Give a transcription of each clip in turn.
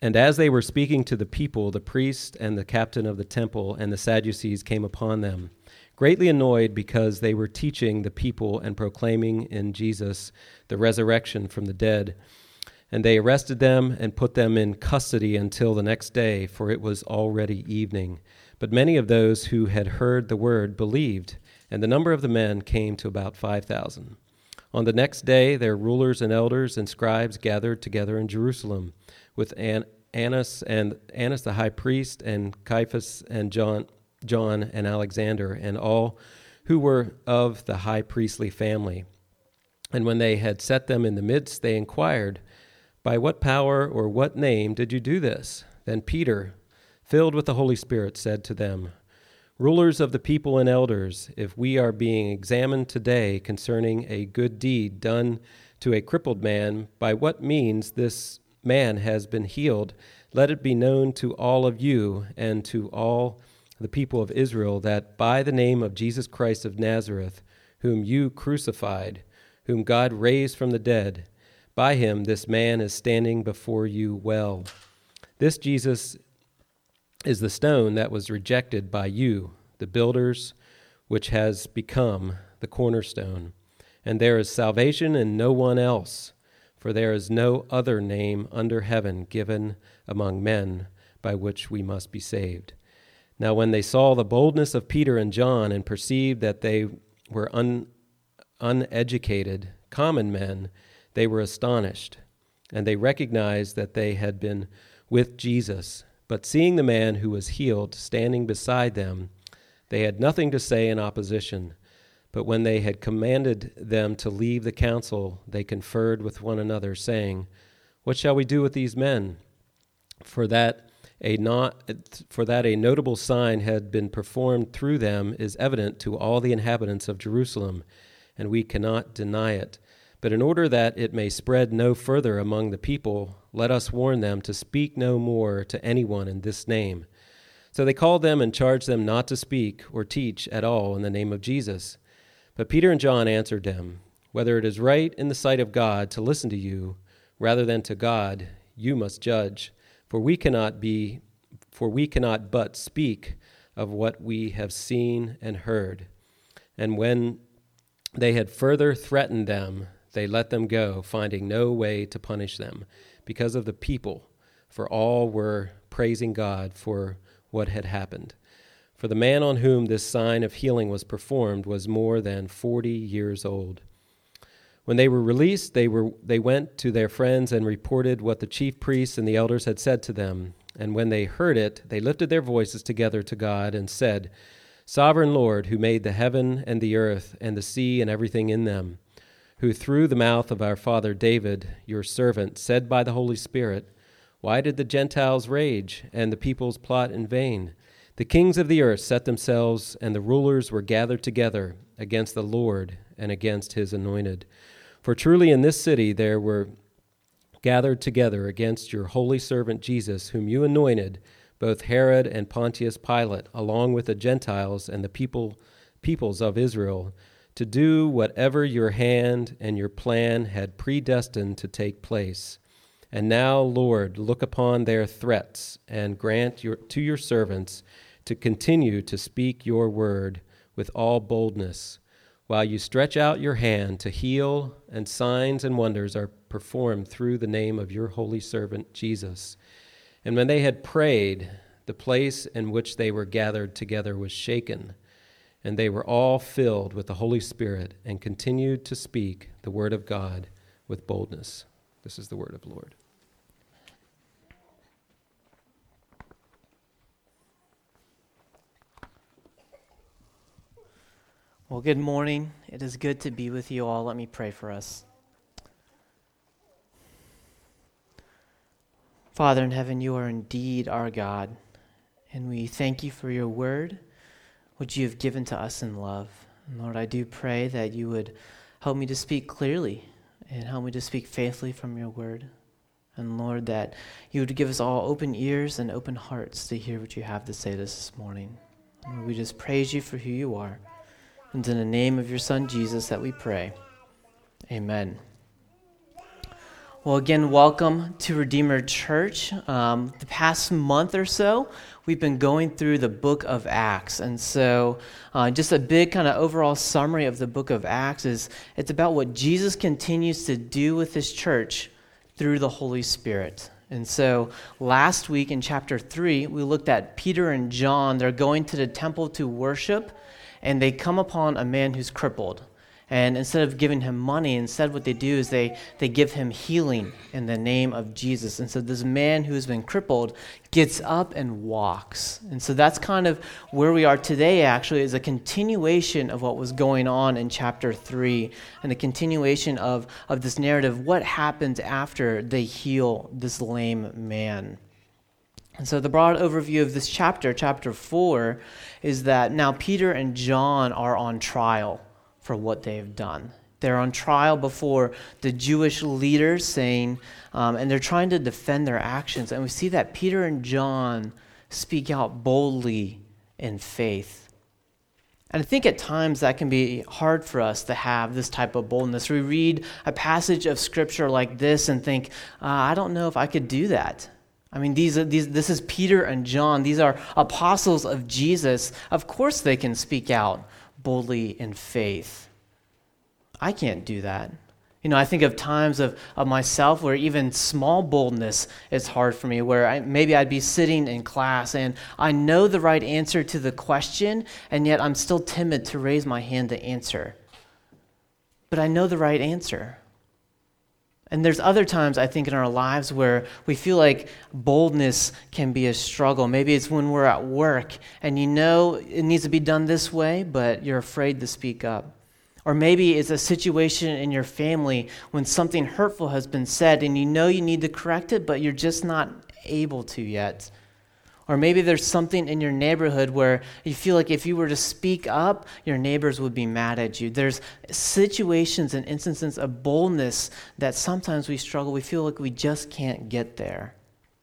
And as they were speaking to the people, the priest and the captain of the temple and the Sadducees came upon them, greatly annoyed because they were teaching the people and proclaiming in Jesus the resurrection from the dead. And they arrested them and put them in custody until the next day, for it was already evening. But many of those who had heard the word believed, and the number of the men came to about 5,000. On the next day, their rulers and elders and scribes gathered together in Jerusalem, with Annas the high priest, and Caiaphas and John and Alexander, and all who were of the high priestly family. And when they had set them in the midst, they inquired, "By what power or what name did you do this?" Then Peter, filled with the Holy Spirit, said to them, "Rulers of the people and elders, if we are being examined today concerning a good deed done to a crippled man, by what means this man has been healed, let it be known to all of you and to all the people of Israel that by the name of Jesus Christ of Nazareth, whom you crucified, whom God raised from the dead, by him this man is standing before you well. This Jesus is the stone that was rejected by you, the builders, which has become the cornerstone. And there is salvation in no one else, for there is no other name under heaven given among men by which we must be saved." Now when they saw the boldness of Peter and John and perceived that they were uneducated, common men, they were astonished, and they recognized that they had been with Jesus. But seeing the man who was healed standing beside them, they had nothing to say in opposition. But when they had commanded them to leave the council, they conferred with one another, saying, "What shall we do with these men? For that a notable sign had been performed through them is evident to all the inhabitants of Jerusalem, and we cannot deny it. But in order that it may spread no further among the people, let us warn them to speak no more to anyone in this name." So they called them and charged them not to speak or teach at all in the name of Jesus. But Peter and John answered them, "Whether it is right in the sight of God to listen to you rather than to God, you must judge. For we cannot but speak of what we have seen and heard." And when they had further threatened them, they let them go, finding no way to punish them because of the people, for all were praising God for what had happened. For the man on whom this sign of healing was performed was more than 40 years old. When they were released, they went to their friends and reported what the chief priests and the elders had said to them. And when they heard it, they lifted their voices together to God and said, "Sovereign Lord, who made the heaven and the earth and the sea and everything in them, who through the mouth of our father David, your servant, said by the Holy Spirit, why did the Gentiles rage and the peoples plot in vain? The kings of the earth set themselves, and the rulers were gathered together against the Lord and against his anointed. For truly in this city there were gathered together against your holy servant Jesus, whom you anointed, both Herod and Pontius Pilate, along with the Gentiles and the peoples of Israel, to do whatever your hand and your plan had predestined to take place. And now, Lord, look upon their threats and grant to your servants to continue to speak your word with all boldness, while you stretch out your hand to heal, and signs and wonders are performed through the name of your holy servant Jesus." And when they had prayed, the place in which they were gathered together was shaken, and they were all filled with the Holy Spirit and continued to speak the word of God with boldness. This is the word of the Lord. Well, good morning. It is good to be with you all. Let me pray for us. Father in heaven, you are indeed our God, and we thank you for your word, which you have given to us in love. And Lord, I do pray that you would help me to speak clearly and help me to speak faithfully from your word. And Lord, that you would give us all open ears and open hearts to hear what you have to say to us this morning. Lord, we just praise you for who you are. And in the name of your Son, Jesus, that we pray. Amen. Well, again, welcome to Redeemer Church. The past month or so, we've been going through the book of Acts. And so just a big kind of overall summary of the book of Acts is it's about what Jesus continues to do with his church through the Holy Spirit. And so last week in chapter 3, we looked at Peter and John. They're going to the temple to worship, and they come upon a man who's crippled. And instead of giving him money, instead what they do is they give him healing in the name of Jesus. And so this man who's been crippled gets up and walks. And so that's kind of where we are today, actually, is a continuation of what was going on in chapter 3 and a continuation of this narrative, what happens after they heal this lame man. And so the broad overview of this chapter, chapter 4, is that now Peter and John are on trial for what they have done. They're on trial before the Jewish leaders saying, and they're trying to defend their actions. And we see that Peter and John speak out boldly in faith. And I think at times that can be hard for us to have this type of boldness. We read a passage of scripture like this and think, I don't know if I could do that. I mean, this is Peter and John. These are apostles of Jesus. Of course they can speak out boldly in faith. I can't do that. I think of times of myself where even small boldness is hard for me, where maybe I'd be sitting in class and I know the right answer to the question, and yet I'm still timid to raise my hand to answer. But I know the right answer. And there's other times, I think, in our lives where we feel like boldness can be a struggle. Maybe it's when we're at work and you know it needs to be done this way, but you're afraid to speak up. Or maybe it's a situation in your family when something hurtful has been said and you know you need to correct it, but you're just not able to yet. Or maybe there's something in your neighborhood where you feel like if you were to speak up, your neighbors would be mad at you. There's situations and instances of boldness that sometimes we struggle. We feel like we just can't get there.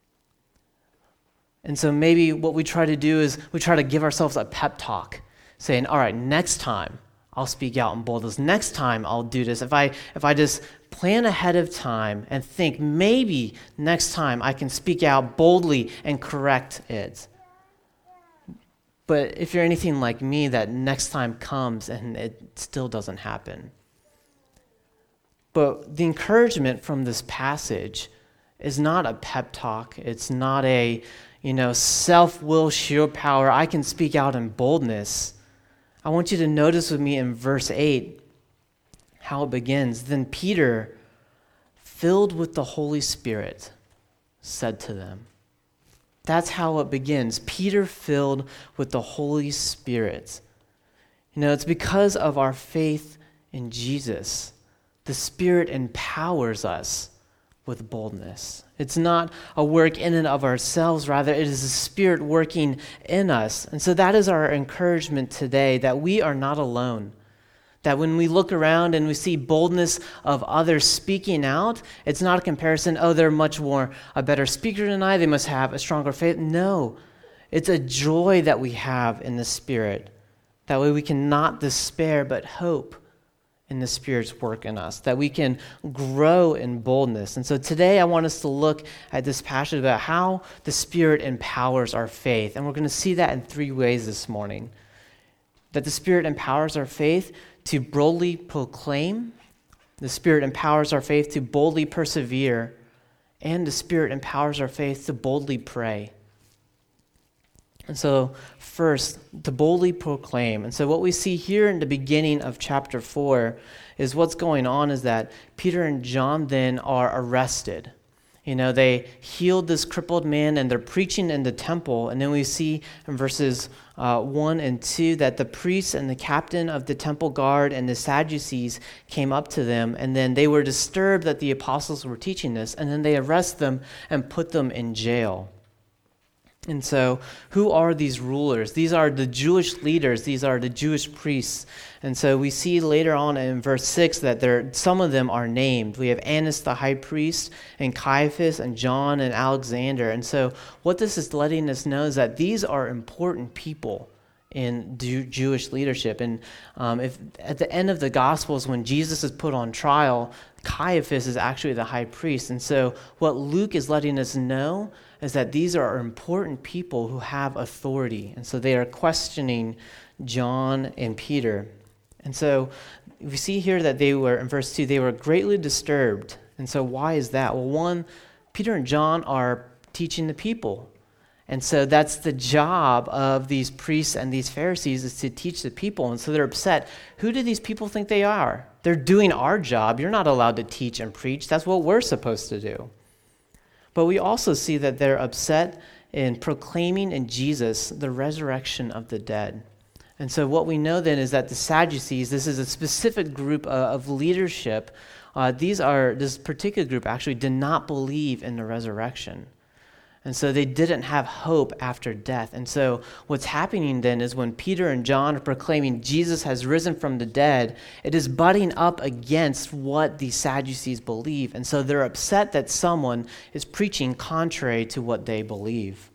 And so maybe what we try to do is we try to give ourselves a pep talk, saying, all right, next time I'll speak out in boldness. Next time I'll do this. If I just plan ahead of time and think maybe next time I can speak out boldly and correct it. But if you're anything like me, that next time comes and it still doesn't happen. But the encouragement from this passage is not a pep talk. It's not a, self-will, sheer power. I can speak out in boldness. I want you to notice with me in verse 8 how it begins. Then Peter, filled with the Holy Spirit, said to them. That's how it begins. Peter filled with the Holy Spirit. It's because of our faith in Jesus. The Spirit empowers us with boldness. It's not a work in and of ourselves, rather it is the Spirit working in us. And so that is our encouragement today, that we are not alone. That when we look around and we see boldness of others speaking out, it's not a comparison, they're much more a better speaker than I, they must have a stronger faith. No, it's a joy that we have in the Spirit. That way we can not despair, but hope in the Spirit's work in us, that we can grow in boldness. And so today I want us to look at this passage about how the Spirit empowers our faith. And we're going to see that in 3 ways this morning. That the Spirit empowers our faith to boldly proclaim, the Spirit empowers our faith to boldly persevere, and the Spirit empowers our faith to boldly pray. And so first, to boldly proclaim. And so what we see here in the beginning of chapter 4 is what's going on is that Peter and John then are arrested. They healed this crippled man and they're preaching in the temple. And then we see in verses 1 and 2 that the priests and the captain of the temple guard and the Sadducees came up to them. And then they were disturbed that the apostles were teaching this. And then they arrest them and put them in jail. And so, who are these rulers? These are the Jewish leaders. These are the Jewish priests. And so we see later on in verse 6 that some of them are named. We have Annas the high priest, and Caiaphas, and John, and Alexander. And so what this is letting us know is that these are important people in Jewish leadership. And if at the end of the Gospels, when Jesus is put on trial, Caiaphas is actually the high priest. And so what Luke is letting us know is that these are important people who have authority. And so they are questioning John and Peter. And so we see here that they were, in verse 2, they were greatly disturbed. And so why is that? Well, one, Peter and John are teaching the people. And so that's the job of these priests and these Pharisees, is to teach the people. And so they're upset. Who do these people think they are? They're doing our job. You're not allowed to teach and preach. That's what we're supposed to do. But we also see that they're upset in proclaiming in Jesus the resurrection of the dead. And so what we know then is that the Sadducees, this is a specific group of leadership. This particular group actually did not believe in the resurrection. And so they didn't have hope after death. And so what's happening then is when Peter and John are proclaiming Jesus has risen from the dead, it is butting up against what the Sadducees believe. And so they're upset that someone is preaching contrary to what they believe.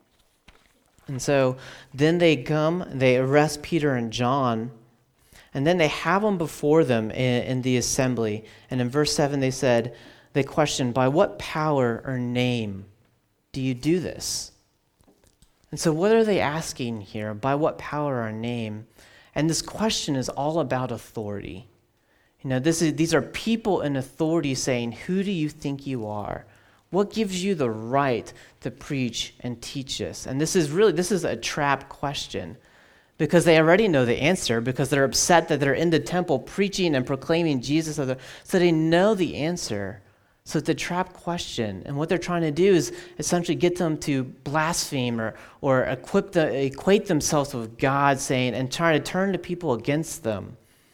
And so then they arrest Peter and John, and then they have them before them in the assembly. And in verse 7 they question, by what power or name do you do this? And so what are they asking here? By what power or name? And this question is all about authority. These are people in authority saying, who do you think you are? What gives you the right to preach and teach this? And this is a trap question, because they already know the answer, because they're upset that they're in the temple preaching and proclaiming Jesus. So they know the answer. So it's a trap question. And what they're trying to do is essentially get them to blaspheme or equate themselves with God, saying, and try to turn the people against them.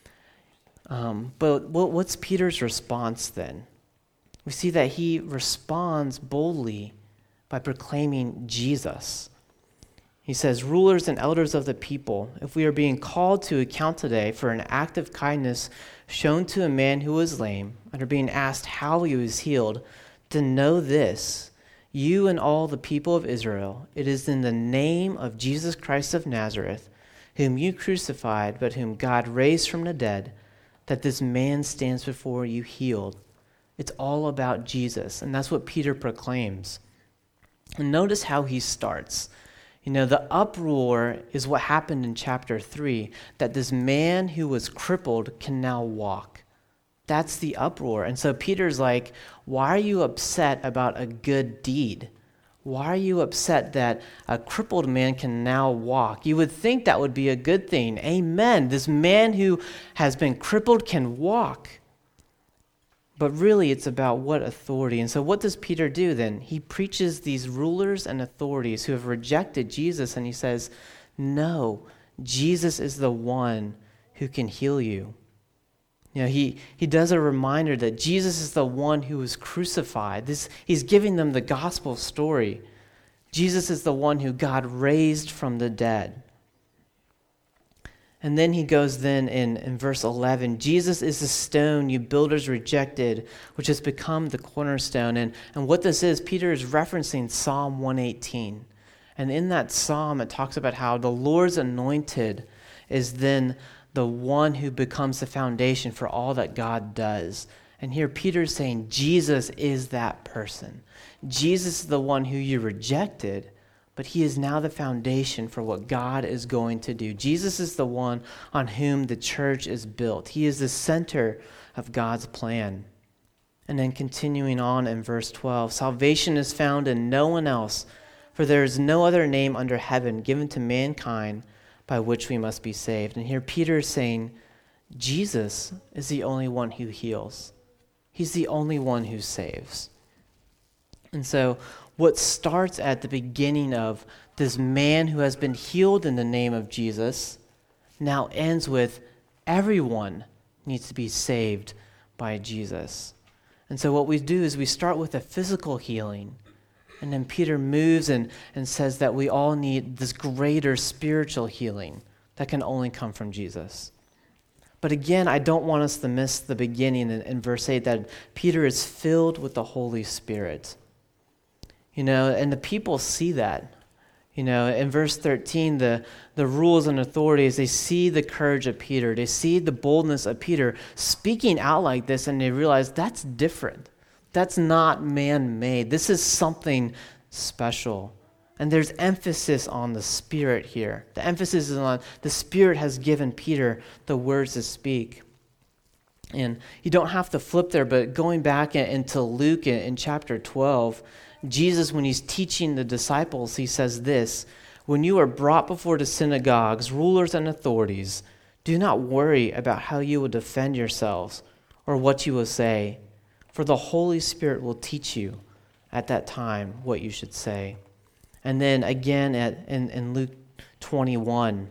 But what's Peter's response then? We see that he responds boldly by proclaiming Jesus. He says, rulers and elders of the people, if we are being called to account today for an act of kindness shown to a man who was lame, and are being asked how he was healed, to know this, you and all the people of Israel, it is in the name of Jesus Christ of Nazareth, whom you crucified, but whom God raised from the dead, that this man stands before you healed. It's all about Jesus, and that's what Peter proclaims. And notice how he starts. The uproar is what happened in chapter 3, that this man who was crippled can now walk. That's the uproar. And so Peter's like, why are you upset about a good deed? Why are you upset that a crippled man can now walk? You would think that would be a good thing. Amen. This man who has been crippled can walk. But really, it's about what authority. And so what does Peter do then? He preaches these rulers and authorities who have rejected Jesus, and he says, no, Jesus is the one who can heal you. He does a reminder that Jesus is the one who was crucified. He's giving them the gospel story. Jesus is the one who God raised from the dead. And then he goes in verse 11, Jesus is the stone you builders rejected, which has become the cornerstone. And what this is, Peter is referencing Psalm 118. And in that psalm, it talks about how the Lord's anointed is then the one who becomes the foundation for all that God does. And here Peter's saying Jesus is that person. Jesus is the one who you rejected, but he is now the foundation for what God is going to do. Jesus is the one on whom the church is built. He is the center of God's plan. And then continuing on in verse 12, salvation is found in no one else, for there is no other name under heaven given to mankind by which we must be saved. And here Peter is saying, Jesus is the only one who heals. He's the only one who saves. And so what starts at the beginning of this man who has been healed in the name of Jesus now ends with everyone needs to be saved by Jesus. And so what we do is we start with a physical healing, and then Peter moves and says that we all need this greater spiritual healing that can only come from Jesus. But again, I don't want us to miss the beginning in verse 8, that Peter is filled with the Holy Spirit. And the people see that. In verse 13, the rules and authorities, they see the courage of Peter. They see the boldness of Peter speaking out like this, and they realize that's different. That's not man-made. This is something special. And there's emphasis on the Spirit here. The emphasis is on the Spirit has given Peter the words to speak. And you don't have to flip there, but going back into Luke in chapter 12, Jesus, when he's teaching the disciples, he says this, "When you are brought before the synagogues, rulers and authorities, do not worry about how you will defend yourselves or what you will say, for the Holy Spirit will teach you at that time what you should say." And then again in Luke 21,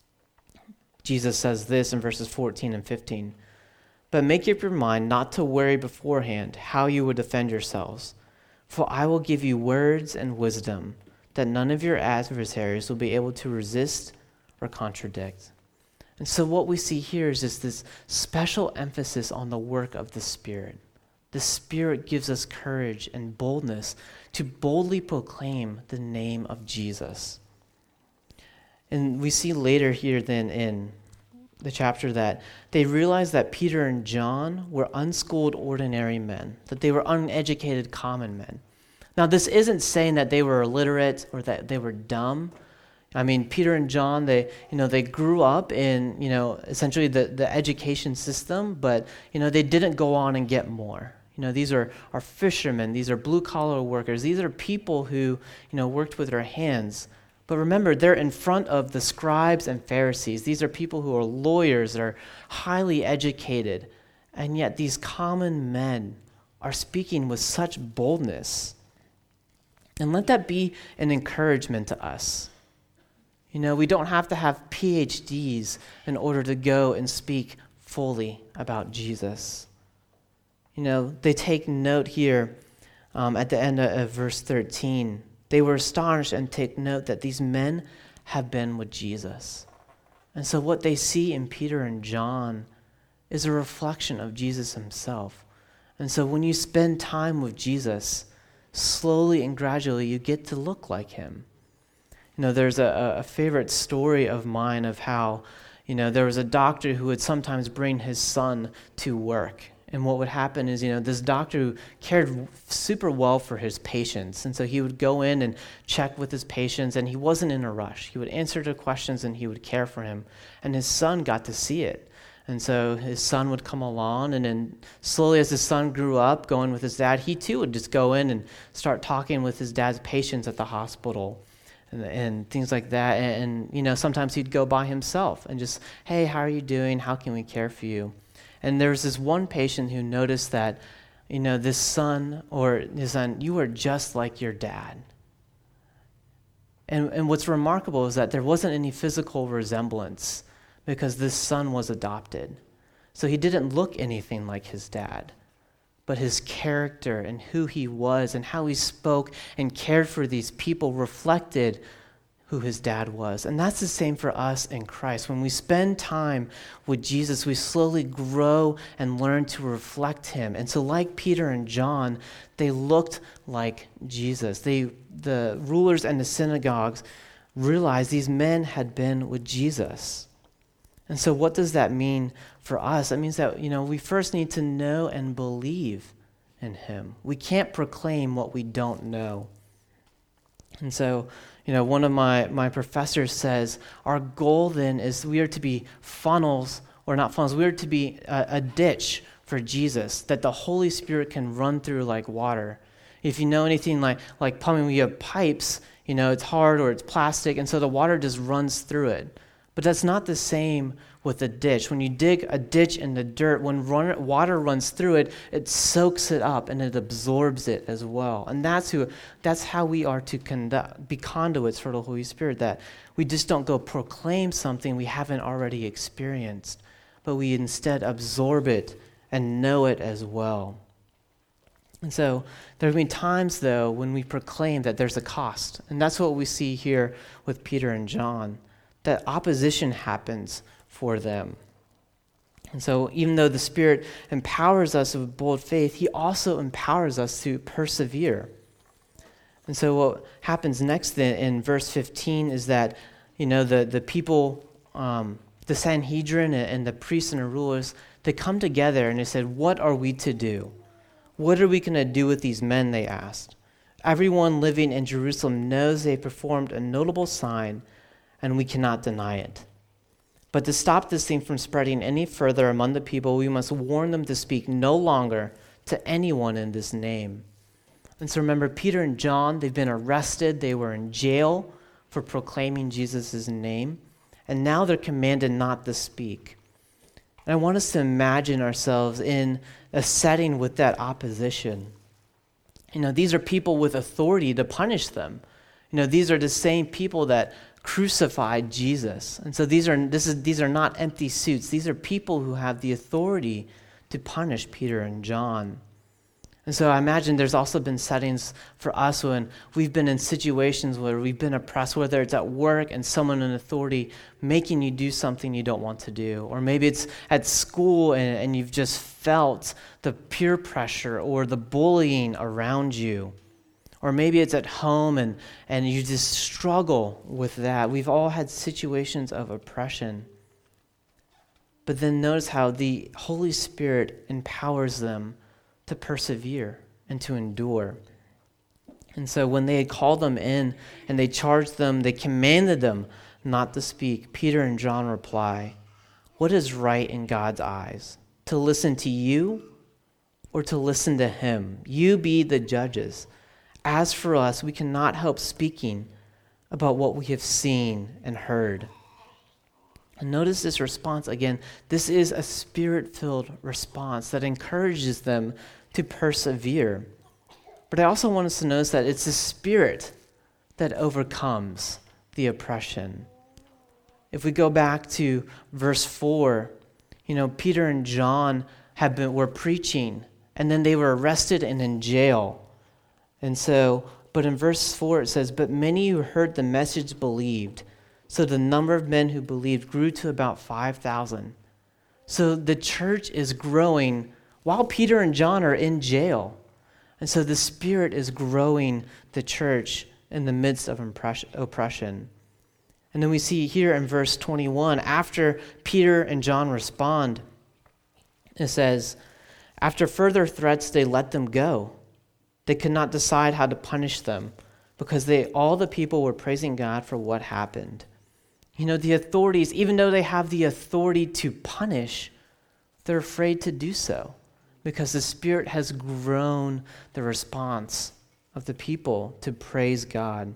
Jesus says this in verses 14 and 15, "But make up your mind not to worry beforehand how you will defend yourselves. For I will give you words and wisdom that none of your adversaries will be able to resist or contradict." And so what we see here is just this special emphasis on the work of the Spirit. The Spirit gives us courage and boldness to boldly proclaim the name of Jesus. And we see later here then in the chapter that they realized that Peter and John were unschooled ordinary men, that they were uneducated common men. Now, this isn't saying that they were illiterate or that they were dumb. I mean, Peter and John, they grew up in, essentially the education system, but, they didn't go on and get more. These are fishermen, these are blue-collar workers, these are people who, worked with their hands. But remember, they're in front of the scribes and Pharisees. These are people who are lawyers, that are highly educated. And yet these common men are speaking with such boldness. And let that be an encouragement to us. We don't have to have PhDs in order to go and speak fully about Jesus. They take note here at the end of verse 13. They were astonished and take note that these men have been with Jesus. And so what they see in Peter and John is a reflection of Jesus himself. And so when you spend time with Jesus, slowly and gradually you get to look like him. There's a favorite story of mine of how, there was a doctor who would sometimes bring his son to work. And what would happen is, this doctor who cared super well for his patients. And so he would go in and check with his patients, and he wasn't in a rush. He would answer their questions, and he would care for him. And his son got to see it. And so his son would come along, and then slowly as his son grew up, going with his dad, he too would just go in and start talking with his dad's patients at the hospital and things like that. And sometimes he'd go by himself and just, "Hey, how are you doing? How can we care for you?" And there was this one patient who noticed that, this son, you are just like your dad. And what's remarkable is that there wasn't any physical resemblance because this son was adopted. So he didn't look anything like his dad. But his character and who he was and how he spoke and cared for these people reflected who his dad was. And that's the same for us in Christ. When we spend time with Jesus, we slowly grow and learn to reflect him. And so like Peter and John, they looked like Jesus. The rulers and the synagogues realized these men had been with Jesus. And so what does that mean for us? That means that, we first need to know and believe in him. We can't proclaim what we don't know. And so, one of my professors says, our goal then is we are to be funnels, or not funnels, we are to be a ditch for Jesus that the Holy Spirit can run through like water. If you know anything like plumbing, when you have pipes, it's hard or it's plastic, and so the water just runs through it. But that's not the same with a ditch. When you dig a ditch in the dirt, when water runs through it, it soaks it up and it absorbs it as well. And that's how we are to be conduits for the Holy Spirit, that we just don't go proclaim something we haven't already experienced, but we instead absorb it and know it as well. And so there have been times, though, when we proclaim that there's a cost. And that's what we see here with Peter and John, that opposition happens for them. And so even though the Spirit empowers us with bold faith, he also empowers us to persevere. And so what happens next then in verse 15 is that, the people, the Sanhedrin and the priests and the rulers, they come together and they said, what are we to do? What are we going to do with these men, they asked. Everyone living in Jerusalem knows they performed a notable sign, and we cannot deny it. But to stop this thing from spreading any further among the people, we must warn them to speak no longer to anyone in this name. And so remember, Peter and John, they've been arrested. They were in jail for proclaiming Jesus' name. And now they're commanded not to speak. And I want us to imagine ourselves in a setting with that opposition. These are people with authority to punish them. These are the same people that crucified Jesus. And so these are not empty suits. These are people who have the authority to punish Peter and John. And so I imagine there's also been settings for us when we've been in situations where we've been oppressed, whether it's at work and someone in authority making you do something you don't want to do. Or maybe it's at school and you've just felt the peer pressure or the bullying around you. Or maybe it's at home and you just struggle with that. We've all had situations of oppression. But then notice how the Holy Spirit empowers them to persevere and to endure. And so when they had called them in and they charged them, they commanded them not to speak, Peter and John reply, what is right in God's eyes? To listen to you or to listen to him? You be the judges. As for us, we cannot help speaking about what we have seen and heard. And notice this response again. This is a spirit-filled response that encourages them to persevere. But I also want us to notice that it's the Spirit that overcomes the oppression. If we go back to verse 4, Peter and John were preaching, and then they were arrested and in jail. And so, but in verse 4 it says, but many who heard the message believed. So the number of men who believed grew to about 5,000. So the church is growing while Peter and John are in jail. And so the Spirit is growing the church in the midst of oppression. And then we see here in verse 21, after Peter and John respond, it says, after further threats, they let them go. They could not decide how to punish them because all the people were praising God for what happened. The authorities, even though they have the authority to punish, they're afraid to do so because the Spirit has grown the response of the people to praise God.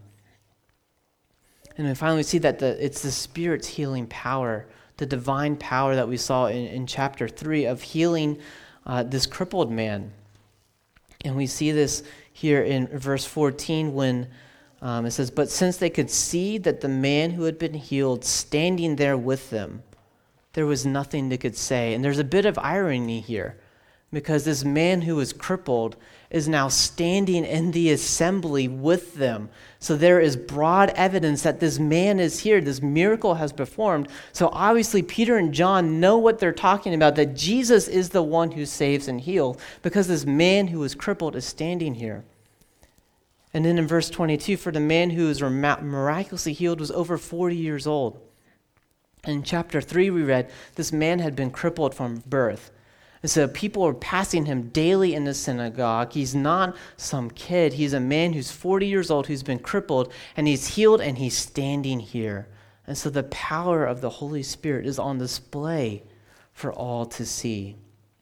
And then finally we see that it's the Spirit's healing power, the divine power that we saw in chapter 3 of healing this crippled man. And we see this here in verse 14 when it says, but since they could see that the man who had been healed standing there with them, there was nothing they could say. And there's a bit of irony here because this man who was crippled is now standing in the assembly with them. So there is broad evidence that this man is here. This miracle has performed. So obviously Peter and John know what they're talking about, that Jesus is the one who saves and heals because this man who was crippled is standing here. And then in verse 22, for the man who was miraculously healed was over 40 years old. In chapter 3 we read, this man had been crippled from birth. And so people are passing him daily in the synagogue. He's not some kid. He's a man who's 40 years old who's been crippled, and he's healed, and he's standing here. And so the power of the Holy Spirit is on display for all to see.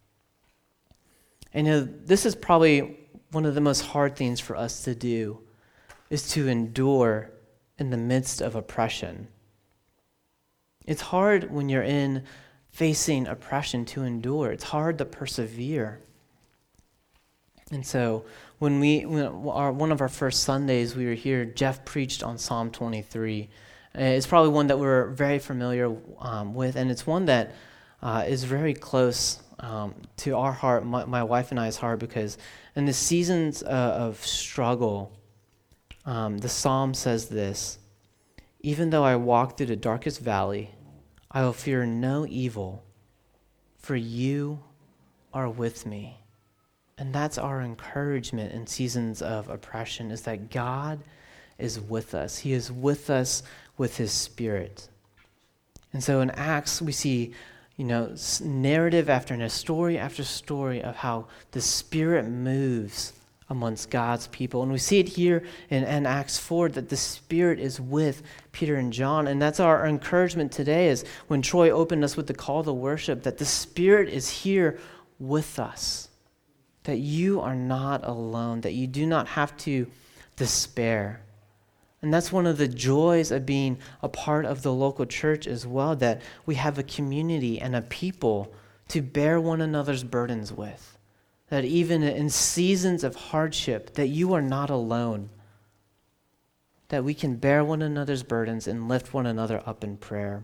And this is probably one of the most hard things for us to do, is to endure in the midst of oppression. It's hard when you're facing oppression to endure. It's hard to persevere. And so when one of our first Sundays we were here, Jeff preached on Psalm 23. It's probably one that we're very familiar with, and it's one that is very close to our heart, my wife and I's heart, because in the seasons of struggle, the Psalm says this, even though I walk through the darkest valley, I will fear no evil, for you are with me. And that's our encouragement in seasons of oppression, is that God is with us. He is with us with his Spirit. And so in Acts, we see, narrative after story after story of how the Spirit moves amongst God's people. And we see it here in Acts 4, that the Spirit is with Peter and John. And that's our encouragement today, is when Troy opened us with the call to worship, that the Spirit is here with us. That you are not alone, that you do not have to despair. And that's one of the joys of being a part of the local church as well, that we have a community and a people to bear one another's burdens with. That even in seasons of hardship, that you are not alone. That we can bear one another's burdens and lift one another up in prayer.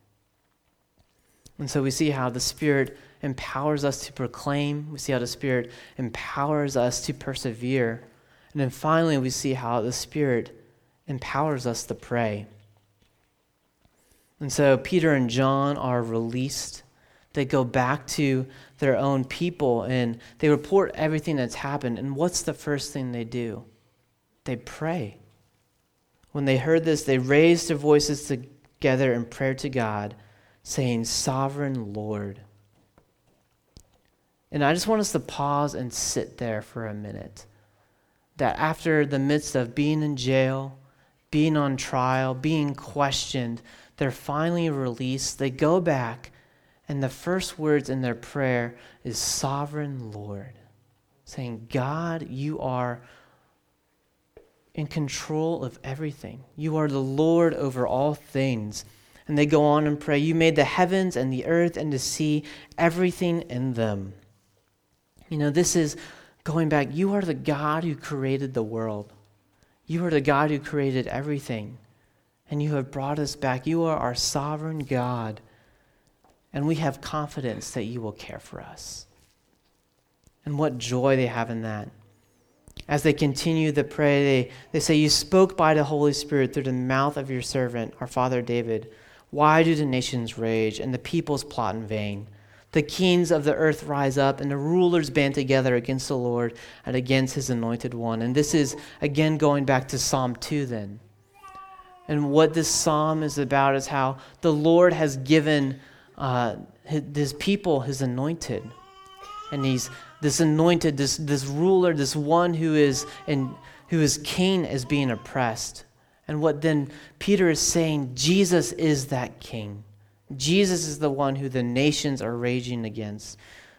And so we see how the Spirit empowers us to proclaim. We see how the Spirit empowers us to persevere. And then finally, we see how the Spirit empowers us to pray. And so Peter and John are released. They go back to their own people and they report everything that's happened. And what's the first thing they do? They pray. When they heard this, they raised their voices together in prayer to God, saying, "Sovereign Lord." And I just want us to pause and sit there for a minute. That after the midst of being in jail, being on trial, being questioned, they're finally released. They go back, and the first words in their prayer is "Sovereign Lord," saying, "God, you are in control of everything. You are the Lord over all things." And they go on and pray, "You made the heavens and the earth and the sea, everything in them." This is going back. You are the God who created the world. You are the God who created everything. And you have brought us back. You are our sovereign God. And we have confidence that you will care for us. And what joy they have in that. As they continue to pray, they say, "You spoke by the Holy Spirit through the mouth of your servant, our father David. Why do the nations rage and the peoples plot in vain? The kings of the earth rise up and the rulers band together against the Lord and against his anointed one." And this is, again, going back to Psalm 2 then. And what this psalm is about is how the Lord has given his people, his anointed. And he's this anointed, this ruler, this one who is king is being oppressed. And what then Peter is saying, Jesus is that king. Jesus is the one who the nations are raging against.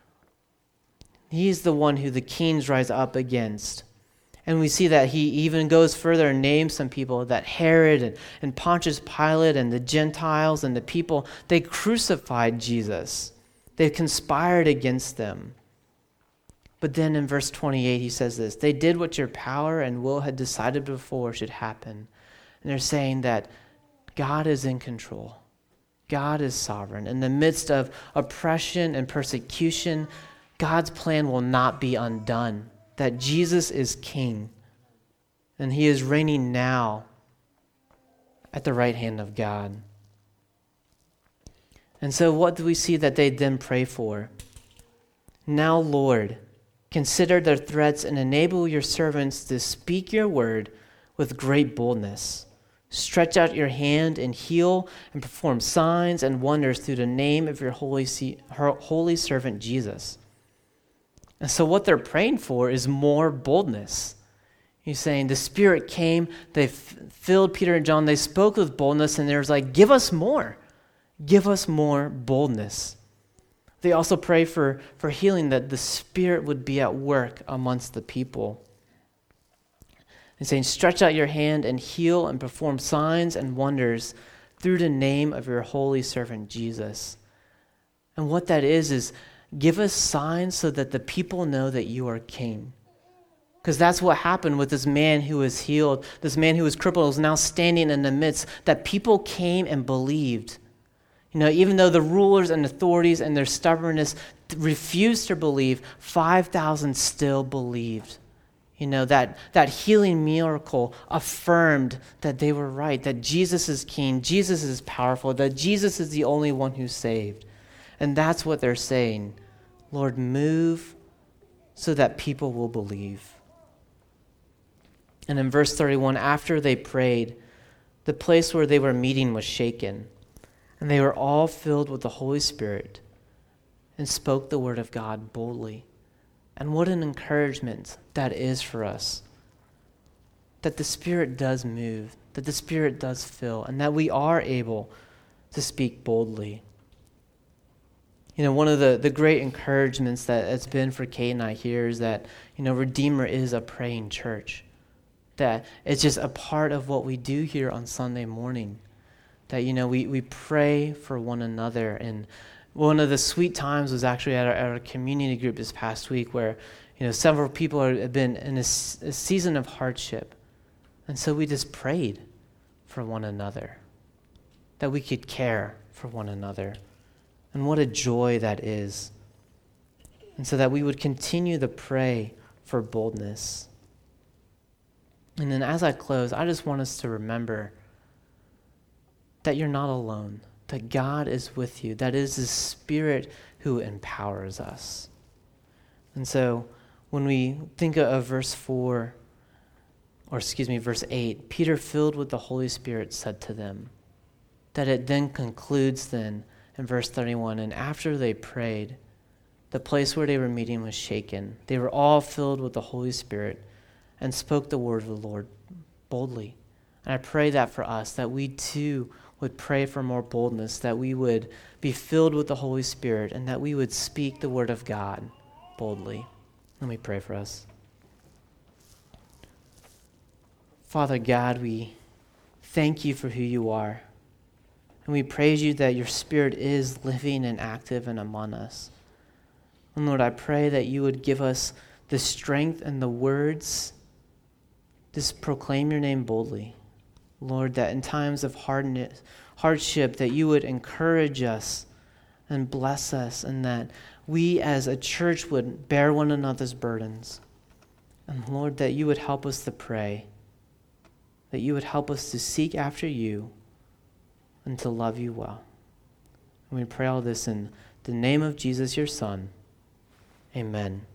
He's the one who the kings rise up against. And we see that he even goes further and names some people, that Herod and Pontius Pilate and the Gentiles and the people, they crucified Jesus. They conspired against them. But then in verse 28, he says this, "They did what your power and will had decided before should happen." And they're saying that God is in control. God is sovereign. In the midst of oppression and persecution, God's plan will not be undone. That Jesus is king. And he is reigning now at the right hand of God. And so what do we see that they then pray for? "Now, Lord, consider their threats and enable your servants to speak your word with great boldness. Stretch out your hand and heal and perform signs and wonders through the name of your holy servant Jesus." And so what they're praying for is more boldness. He's saying the Spirit came, they filled Peter and John, they spoke with boldness, and there's like, give us more. Give us more boldness. They also pray for healing, that the Spirit would be at work amongst the people. And saying, "Stretch out your hand and heal and perform signs and wonders through the name of your holy servant Jesus." And what that is give us signs so that the people know that you are king. Because that's what happened with this man who was healed, this man who was crippled was now standing in the midst, that people came and believed. Even though the rulers and authorities and their stubbornness refused to believe, 5,000 still believed. That healing miracle affirmed that they were right, that Jesus is king, Jesus is powerful, that Jesus is the only one who saved. And that's what they're saying. Lord, move so that people will believe. And in verse 31, after they prayed, the place where they were meeting was shaken, and they were all filled with the Holy Spirit and spoke the word of God boldly. And what an encouragement that is for us, that the Spirit does move, that the Spirit does fill, and that we are able to speak boldly. You know, one of the great encouragements that it's been for Kate and I here is that, Redeemer is a praying church. That it's just a part of what we do here on Sunday morning. That, we pray for one another. And one of the sweet times was actually at our community group this past week where, several people have been in a season of hardship. And so we just prayed for one another. That we could care for one another. And what a joy that is. And so that we would continue to pray for boldness. And then as I close, I just want us to remember that you're not alone, that God is with you, that is the Spirit who empowers us. And so when we think of verse 8, Peter, filled with the Holy Spirit, said to them, that it then concludes then in verse 31, and after they prayed, the place where they were meeting was shaken. They were all filled with the Holy Spirit and spoke the word of the Lord boldly. And I pray that for us, that we too would pray for more boldness, that we would be filled with the Holy Spirit, and that we would speak the word of God boldly. Let me pray for us. Father God, we thank you for who you are. And we praise you that your Spirit is living and active and among us. And Lord, I pray that you would give us the strength and the words to proclaim your name boldly. Lord, that in times of hardship, that you would encourage us and bless us, and that we as a church would bear one another's burdens. And Lord, that you would help us to pray, that you would help us to seek after you and to love you well. And we pray all this in the name of Jesus, your Son. Amen.